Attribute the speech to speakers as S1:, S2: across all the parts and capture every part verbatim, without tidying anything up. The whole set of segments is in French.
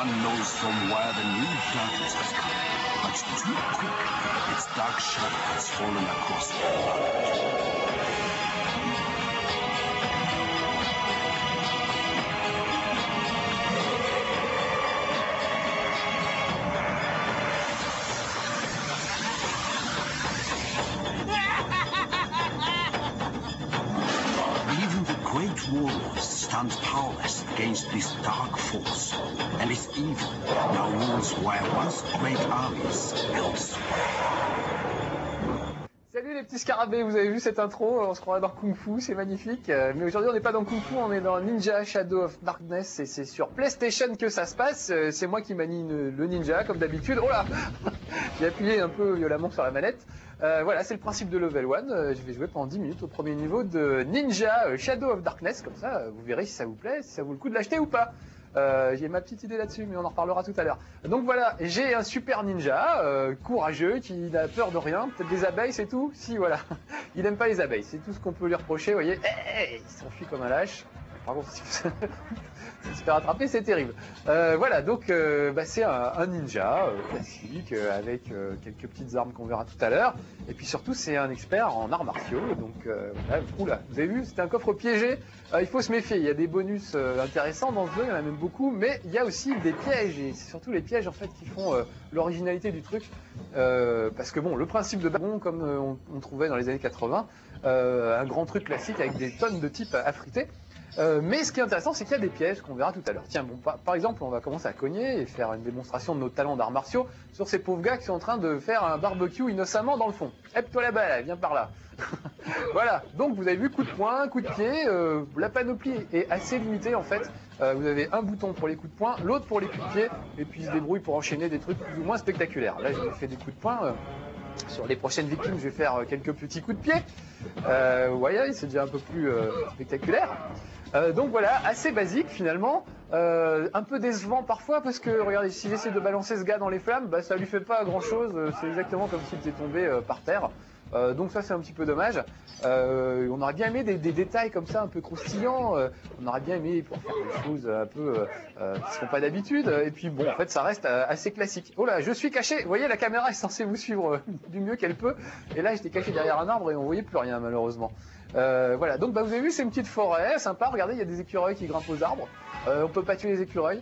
S1: one knows from where the new darkness has come, but too quick, its dark shadow has fallen across the world. Great warlord stands powerless against this dark force, and its evil now rules where once great armies elsewhere.
S2: Salut les petits scarabées, vous avez vu cette intro? On se croirait dans Kung Fu, c'est magnifique. Mais aujourd'hui on n'est pas dans Kung Fu, on est dans Ninja Shadow of Darkness et c'est sur PlayStation que ça se passe. C'est moi qui manie le ninja comme d'habitude. Oh là, j'ai appuyé un peu violemment sur la manette. Euh, voilà, c'est le principe de Level un. Euh, je vais jouer pendant dix minutes au premier niveau de Ninja Shadow of Darkness. Comme ça, vous verrez si ça vous plaît, si ça vaut le coup de l'acheter ou pas. Euh, j'ai ma petite idée là-dessus, mais on en reparlera tout à l'heure. Donc voilà, j'ai un super ninja, euh, courageux, qui n'a peur de rien. Peut-être des abeilles, c'est tout? Si, voilà. Il n'aime pas les abeilles, c'est tout ce qu'on peut lui reprocher, vous voyez. Hey, il s'enfuit comme un lâche. Par contre, si se fait rattraper, c'est terrible. Euh, voilà, donc euh, bah, c'est un, un ninja euh, classique, euh, avec euh, quelques petites armes qu'on verra tout à l'heure. Et puis surtout, c'est un expert en arts martiaux. Donc euh, voilà, oula, vous avez vu, c'était un coffre piégé. Euh, il faut se méfier, il y a des bonus euh, intéressants dans ce jeu, il y en a même beaucoup, mais il y a aussi des pièges. Et c'est surtout les pièges en fait qui font euh, l'originalité du truc. Euh, parce que bon, le principe de baron, comme euh, on, on trouvait dans les années quatre-vingts, euh, un grand truc classique avec des tonnes de types affrités. Euh, mais ce qui est intéressant, c'est qu'il y a des pièges qu'on verra tout à l'heure. Tiens, bon, par, par exemple, on va commencer à cogner et faire une démonstration de nos talents d'arts martiaux sur ces pauvres gars qui sont en train de faire un barbecue innocemment dans le fond. Hep, toi là-bas, là, viens par là. Voilà, donc vous avez vu, coup de poing, coup de pied, euh, la panoplie est assez limitée en fait. Euh, vous avez un bouton pour les coups de poing, l'autre pour les coups de pied, et puis ils se débrouillent pour enchaîner des trucs plus ou moins spectaculaires. Là, j'ai fait des coups de poing. Euh, Sur les prochaines victimes, je vais faire quelques petits coups de pied. Euh, vous voyez, c'est déjà un peu plus euh, spectaculaire. Euh, donc voilà, assez basique finalement. Euh, un peu décevant parfois parce que, regardez, si j'essaie de balancer ce gars dans les flammes, bah, ça lui fait pas grand chose. C'est exactement comme s'il était tombé euh, par terre. Euh, donc ça, c'est un petit peu dommage. Euh, on aurait bien aimé des, des détails comme ça, un peu croustillants. Euh, on aurait bien aimé pour faire des choses un peu euh, euh, qui ne sont pas d'habitude. Et puis bon, en fait, ça reste euh, assez classique. Oh là, je suis caché. Vous voyez, la caméra est censée vous suivre euh, du mieux qu'elle peut. Et là, j'étais caché derrière un arbre et on voyait plus rien, malheureusement. Euh, voilà, donc bah, vous avez vu, c'est une petite forêt, sympa. Regardez, il y a des écureuils qui grimpent aux arbres. Euh, on peut pas tuer les écureuils.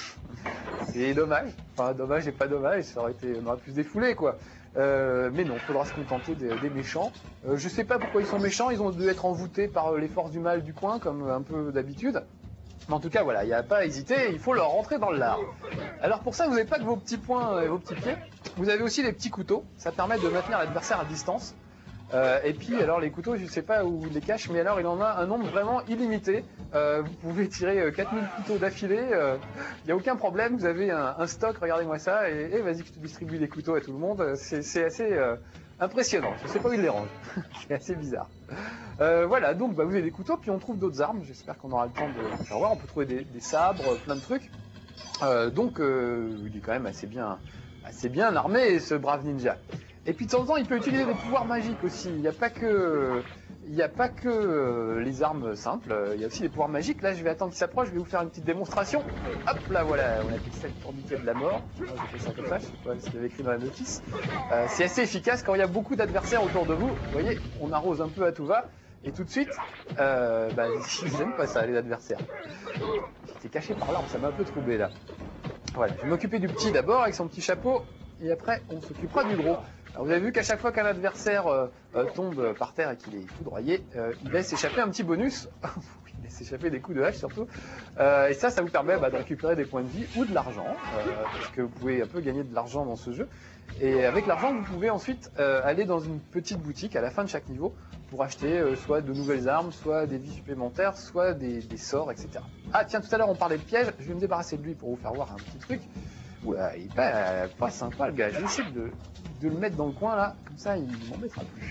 S2: C'est dommage. Enfin, dommage et pas dommage. Ça aurait été, on aurait pu se défouler, quoi. Euh, mais non, il faudra se contenter des, des méchants. Euh, je sais pas pourquoi ils sont méchants, ils ont dû être envoûtés par les forces du mal du coin, comme un peu d'habitude. Mais en tout cas, voilà, il n'y a pas à hésiter, il faut leur rentrer dans le lard. Alors pour ça, vous n'avez pas que vos petits poings et vos petits pieds, vous avez aussi les petits couteaux, ça permet de maintenir l'adversaire à distance. Euh, et puis alors les couteaux, je ne sais pas où ils les cachent, mais alors il en a un nombre vraiment illimité. Euh, vous pouvez tirer euh, quatre mille couteaux d'affilée, il euh, n'y a aucun problème, vous avez un, un stock, regardez-moi ça, et, et vas-y que je te distribue les couteaux à tout le monde. C'est assez euh, impressionnant, je ne sais pas où ils les rangent, c'est assez bizarre. Euh, voilà, donc bah, vous avez des couteaux, puis on trouve d'autres armes, j'espère qu'on aura le temps de faire voir, on peut trouver des, des sabres, plein de trucs. Euh, donc euh, il est quand même assez bien, assez bien armé ce brave ninja. Et puis de temps en temps, il peut utiliser des pouvoirs magiques aussi. Il n'y a pas que, il n'y a pas que euh, les armes simples. Il y a aussi des pouvoirs magiques. Là, je vais attendre qu'il s'approche. Je vais vous faire une petite démonstration. Hop, là, voilà. On a fait ça le tourniquet de la mort. Moi, j'ai fait ça comme ça. Je sais pas ce qu'il y avait écrit dans la notice. Euh, c'est assez efficace quand il y a beaucoup d'adversaires autour de vous. Vous voyez, on arrose un peu à tout va. Et tout de suite, euh, bah, ils n'aiment pas ça, les adversaires. J'étais caché par l'arbre. Ça m'a un peu troublé là. Voilà. Je vais m'occuper du petit d'abord avec son petit chapeau. Et après, on s'occupera du gros. Alors, vous avez vu qu'à chaque fois qu'un adversaire euh, euh, tombe par terre et qu'il est foudroyé, euh, il laisse échapper un petit bonus. Il laisse échapper des coups de hache surtout. Euh, et ça, ça vous permet bah, de récupérer des points de vie ou de l'argent. Euh, parce que vous pouvez un peu gagner de l'argent dans ce jeu. Et avec l'argent, vous pouvez ensuite euh, aller dans une petite boutique à la fin de chaque niveau pour acheter euh, soit de nouvelles armes, soit des vies supplémentaires, soit des, des sorts, et cetera. Ah tiens, tout à l'heure on parlait de pièges. Je vais me débarrasser de lui pour vous faire voir un petit truc. Ouais, il est pas, pas sympa le gars, je vais essayer de, de le mettre dans le coin là, comme ça il m'en mettra plus.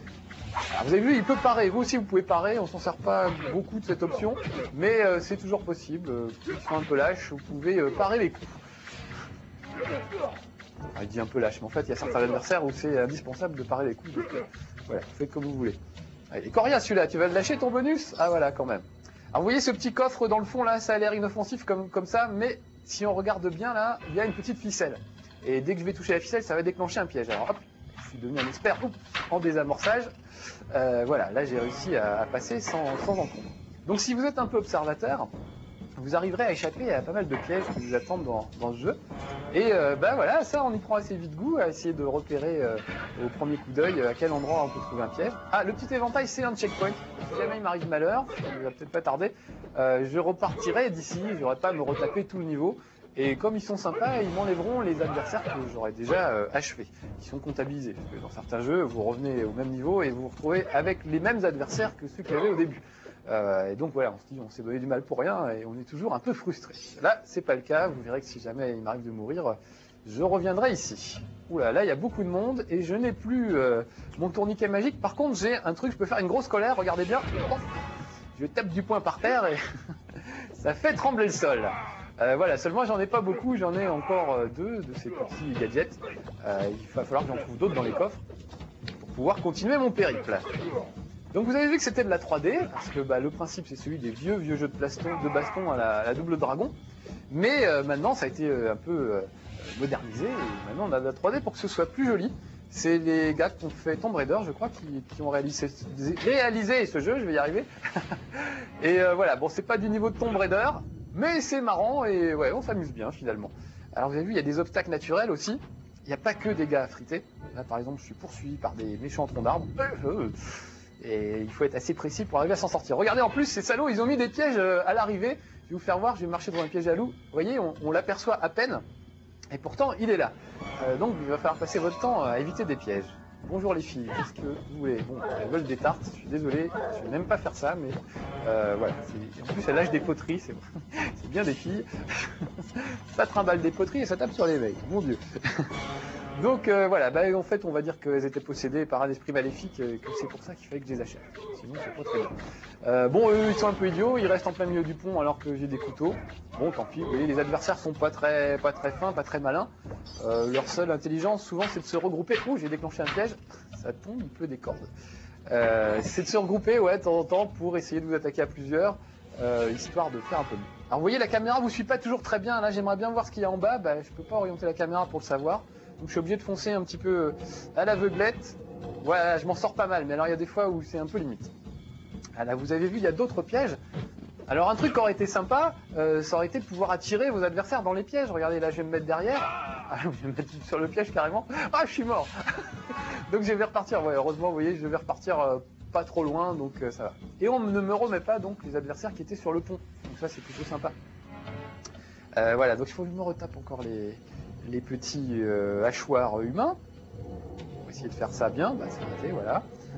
S2: Alors, vous avez vu, il peut parer, vous aussi vous pouvez parer, on s'en sert pas beaucoup de cette option, mais euh, c'est toujours possible, euh, ceux qui sont un peu lâches, vous pouvez euh, parer les coups. Alors, il dit un peu lâche, mais en fait il y a certains adversaires où c'est indispensable de parer les coups, donc euh, voilà, vous faites comme vous voulez. Allez, Coria celui-là, tu vas le lâcher ton bonus? Ah voilà quand même. Alors vous voyez ce petit coffre dans le fond là, ça a l'air inoffensif comme, comme ça, mais si on regarde bien là, il y a une petite ficelle. Et dès que je vais toucher la ficelle, ça va déclencher un piège. Alors hop, je suis devenu un expert oups, en désamorçage. Euh, voilà, là j'ai réussi à, à passer sans, sans encombre. Donc si vous êtes un peu observateur, vous arriverez à échapper à pas mal de pièges qui vous attendent dans, dans ce jeu. Et euh, bah voilà, ça on y prend assez vite goût, à essayer de repérer euh, au premier coup d'œil à quel endroit on peut trouver un piège. Ah, le petit éventail, c'est un checkpoint. Si jamais il m'arrive malheur, il va peut-être pas tarder, euh, je repartirai d'ici, j'aurai pas à me retaper tout le niveau. Et comme ils sont sympas, ils m'enlèveront les adversaires que j'aurais déjà euh, achevés, qui sont comptabilisés. Parce que dans certains jeux, vous revenez au même niveau et vous vous retrouvez avec les mêmes adversaires que ceux qu'il y avait au début. Euh, et donc voilà, on se dit on s'est donné du mal pour rien et on est toujours un peu frustré. Là, c'est pas le cas. Vous verrez que si jamais il m'arrive de mourir, je reviendrai ici. Oula, là il y a beaucoup de monde et je n'ai plus euh, mon tourniquet magique. Par contre, j'ai un truc, je peux faire une grosse colère. Regardez bien. Oh, je tape du poing par terre et ça fait trembler le sol. Euh, voilà, seulement j'en ai pas beaucoup, j'en ai encore euh, deux de ces petits gadgets. Euh, il va falloir que j'en trouve d'autres dans les coffres pour pouvoir continuer mon périple. Donc vous avez vu que c'était de la trois D, parce que bah, le principe c'est celui des vieux vieux jeux de, plaston, de baston à la, à la double dragon. Mais euh, maintenant ça a été euh, un peu euh, modernisé, et maintenant on a de la trois D pour que ce soit plus joli. C'est les gars qui ont fait Tomb Raider, je crois, qui, qui ont réalisé, réalisé ce jeu, je vais y arriver. Et euh, voilà, bon c'est pas du niveau de Tomb Raider, mais c'est marrant et ouais, on s'amuse bien finalement. Alors vous avez vu, il y a des obstacles naturels aussi. Il n'y a pas que des gars à friter. Là par exemple, je suis poursuivi par des méchants troncs d'arbres. Et il faut être assez précis pour arriver à s'en sortir. Regardez, en plus, ces salauds, ils ont mis des pièges à l'arrivée. Je vais vous faire voir, je vais marcher devant un piège à loup. Vous voyez, on, on l'aperçoit à peine. Et pourtant, il est là. Euh, donc, il va falloir passer votre temps à éviter des pièges. Bonjour les filles, qu'est-ce que vous voulez? Bon, elles veulent des tartes, je suis désolé, je n'aime pas faire ça, mais euh, voilà. En plus, elles lâchent des poteries, c'est bien des filles. Ça trimballe des poteries et ça tape sur les mecs, mon Dieu. Donc euh, voilà, bah, en fait on va dire qu'elles étaient possédées par un esprit maléfique et que c'est pour ça qu'il fallait que je les achète. Sinon c'est pas très bien. Euh, bon, eux ils sont un peu idiots, ils restent en plein milieu du pont alors que j'ai des couteaux. Bon, tant pis, vous voyez, les adversaires sont pas très, pas très fins, pas très malins. Euh, leur seule intelligence souvent c'est de se regrouper. Oh, j'ai déclenché un piège, ça tombe, il pleut des cordes. Euh, c'est de se regrouper ouais, de temps en temps pour essayer de vous attaquer à plusieurs, euh, histoire de faire un peu mieux. Alors vous voyez, la caméra vous suit pas toujours très bien, là j'aimerais bien voir ce qu'il y a en bas, bah, je peux pas orienter la caméra pour le savoir. Donc je suis obligé de foncer un petit peu à l'aveuglette. Voilà, je m'en sors pas mal, mais alors il y a des fois où c'est un peu limite. Ah, là, vous avez vu, il y a d'autres pièges. Alors un truc qui aurait été sympa, euh, ça aurait été de pouvoir attirer vos adversaires dans les pièges. Regardez, là je vais me mettre derrière. Ah, je vais me mettre sur le piège carrément. Ah, je suis mort. Donc je vais repartir. Ouais, heureusement, vous voyez, je vais repartir euh, pas trop loin, donc euh, ça va. Et on ne me remet pas donc les adversaires qui étaient sur le pont. Donc ça c'est plutôt sympa. Euh, voilà, donc il faut que je me retape encore les... les petits euh, hachoirs humains. On va essayer de faire ça bien, bah, c'est raté, voilà.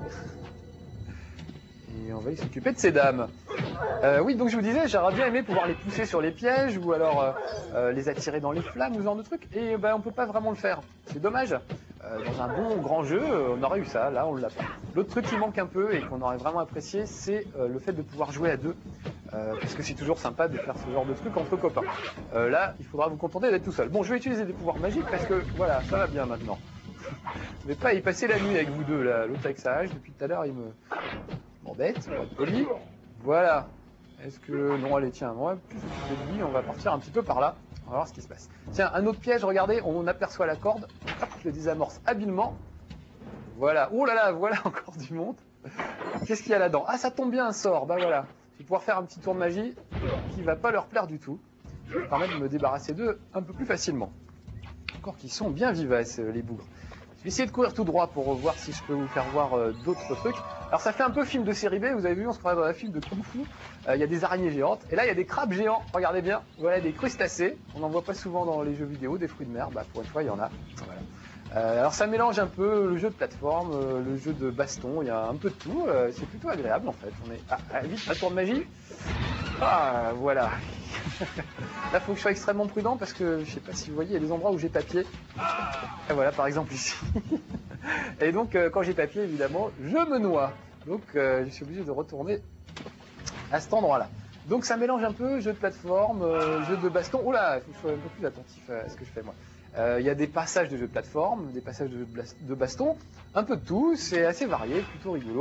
S2: Et on va y s'occuper de ces dames. Euh, oui, donc je vous disais, j'aurais bien aimé pouvoir les pousser sur les pièges ou alors euh, euh, les attirer dans les flammes ou ce genre de trucs. Et bah, on peut pas vraiment le faire. C'est dommage. Euh, dans un bon grand jeu, on aurait eu ça. Là, on l'a pas. L'autre truc qui manque un peu et qu'on aurait vraiment apprécié, c'est euh, le fait de pouvoir jouer à deux. Euh, parce que c'est toujours sympa de faire ce genre de truc entre copains. Euh, là, il faudra vous contenter d'être tout seul. Bon, je vais utiliser des pouvoirs magiques parce que, voilà, ça va bien maintenant. Je vais pas y passer la nuit avec vous deux, là. L'autre avec sa hache, depuis tout à l'heure, il me m'embête, pour être poli. Voilà. Est-ce que... Non, allez, tiens, on va plus s'occuper de lui, on va partir un petit peu par là. On va voir ce qui se passe. Tiens, un autre piège, regardez, on aperçoit la corde. Hop, je le désamorce habilement. Voilà. Oh là là, voilà encore du monde. Qu'est-ce qu'il y a là-dedans? Ah, ça tombe bien, un sort. Bah voilà. Je vais pouvoir faire un petit tour de magie qui va pas leur plaire du tout. Ça va permettre de me débarrasser d'eux un peu plus facilement. Encore qu'ils sont bien vivaces, les bougres. Je vais essayer de courir tout droit pour voir si je peux vous faire voir euh, d'autres trucs. Alors ça fait un peu film de série B, vous avez vu, on se croirait dans un film de Kung Fu. Euh, il y a des araignées géantes, et là il y a des crabes géants, regardez bien. Voilà, des crustacés, on n'en voit pas souvent dans les jeux vidéo, des fruits de mer, bah pour une fois il y en a. Voilà. Euh, alors ça mélange un peu le jeu de plateforme, euh, le jeu de baston, il y a un peu de tout, euh, c'est plutôt agréable en fait. On est... Ah, ah, vite, un tour de magie. Ah, voilà. Là, il faut que je sois extrêmement prudent parce que je sais pas si vous voyez, il y a des endroits où j'ai papier. Et voilà, par exemple ici. Et donc, euh, quand j'ai papier, évidemment, je me noie. Donc, euh, je suis obligé de retourner à cet endroit-là. Donc, ça mélange un peu jeu de plateforme, euh, jeu de baston. Oula, il faut que je sois un peu plus attentif à ce que je fais moi. Il euh, y a des passages de jeux de plateforme, des passages de jeux de baston, un peu de tout. C'est assez varié, plutôt rigolo.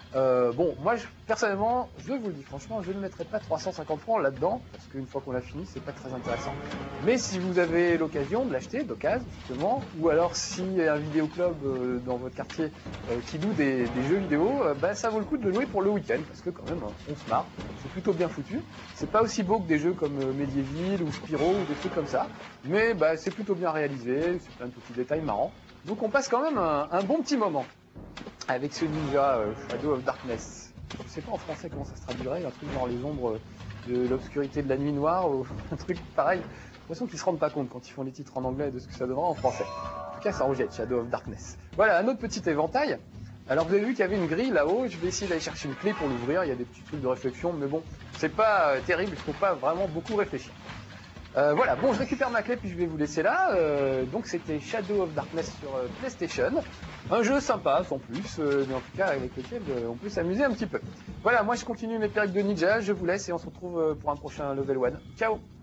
S2: Euh, bon, moi, je, personnellement, je vous le dis franchement, je ne mettrai pas trois cent cinquante francs là-dedans, parce qu'une fois qu'on l'a fini, c'est pas très intéressant. Mais si vous avez l'occasion de l'acheter, d'occasion, justement, ou alors si y a un vidéoclub euh, dans votre quartier euh, qui loue des, des jeux vidéo, euh, bah, ça vaut le coup de le louer pour le week-end, parce que quand même, on se marre, c'est plutôt bien foutu. C'est pas aussi beau que des jeux comme euh, Medieval ou Spyro ou des trucs comme ça, mais bah, c'est plutôt bien réalisé, c'est plein de petits détails marrants. Donc on passe quand même un, un bon petit moment avec ce ninja euh, Shadow of Darkness. Je sais pas en français comment ça se traduirait, un truc genre les ombres de l'obscurité de la nuit noire, ou un truc pareil. J'ai l'impression qu'ils se rendent pas compte quand ils font les titres en anglais de ce que ça devrait en français. En tout cas, ça rejette Shadow of Darkness. Voilà, un autre petit éventail. Alors vous avez vu qu'il y avait une grille là-haut, je vais essayer d'aller chercher une clé pour l'ouvrir, il y a des petits trucs de réflexion, mais bon, c'est pas euh, terrible, il faut pas vraiment beaucoup réfléchir. Euh, voilà, bon, je récupère ma clé puis je vais vous laisser là. Euh, donc c'était Shadow of Darkness sur euh, PlayStation. Un jeu sympa, sans plus, euh, mais en tout cas avec lequel euh, on peut s'amuser un petit peu. Voilà, moi je continue mes périples de ninja, je vous laisse et on se retrouve euh, pour un prochain Level un. Ciao!